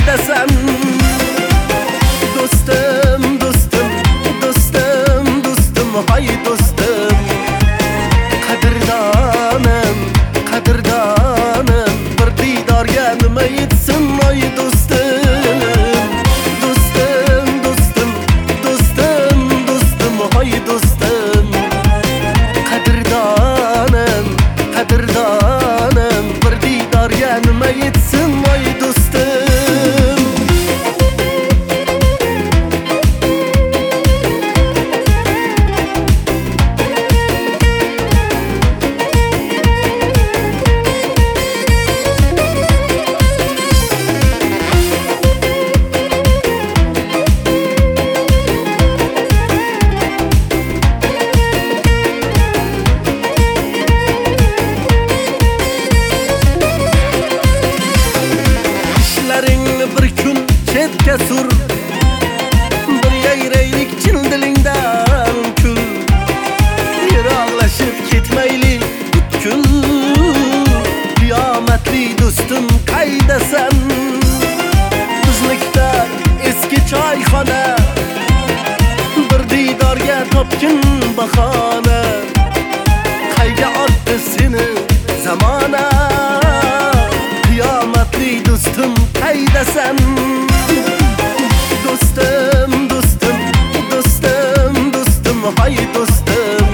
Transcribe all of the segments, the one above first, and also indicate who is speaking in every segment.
Speaker 1: qaydasan? Do'stim, do'stim, do'stim, do'stim, hay do'stim. Qadrdonim, qadrdonim, bir diydorga nima yetsin oy do'stim. Do'stim, do'stim, do'stim, do'stim, hay do'stim. Qadrdonim, qadrdonim, bir diydorga nima yetsin oy do'stim. Bir kun chetga sur, bir yayraylik chin dilingdan kul. Yiroqlashib ketmaylik butkul, qiyomatli do'stim qaydasan? Biznikda eski choyxona, bir diydorga topgin bahona. Qayga otdi seni zamona, qiyomatli do'stim qaydasan? Do'stim, do'stim, do'stim, do'stim, hay do'stim.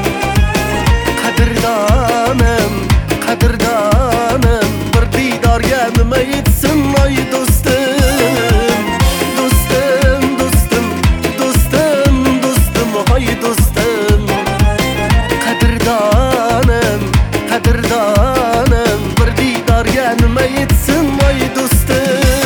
Speaker 1: Qadrdonim, qadrdonim, bir diydorga nima yetsin oy do'stim. Do'stim, do'stim, do'stim, do'stim, hay do'stim. Qadrdonim, qadrdonim, bir diydorga nima yetsin oy do'stim.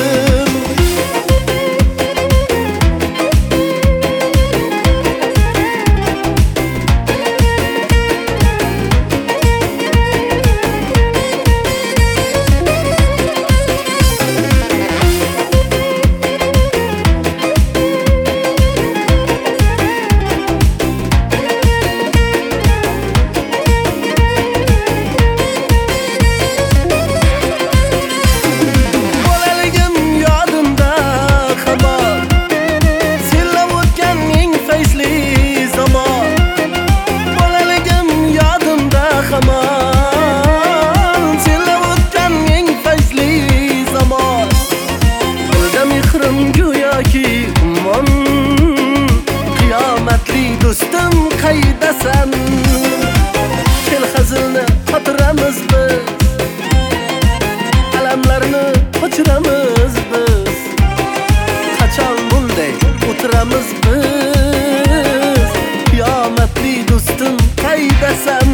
Speaker 1: Do'stim qaydasan? Kel hazilni xotiramiz biz, alamlarni qochiramiz biz. Qachon bunday o'tiramiz biz? Qiyomatli do'stim qaydasan?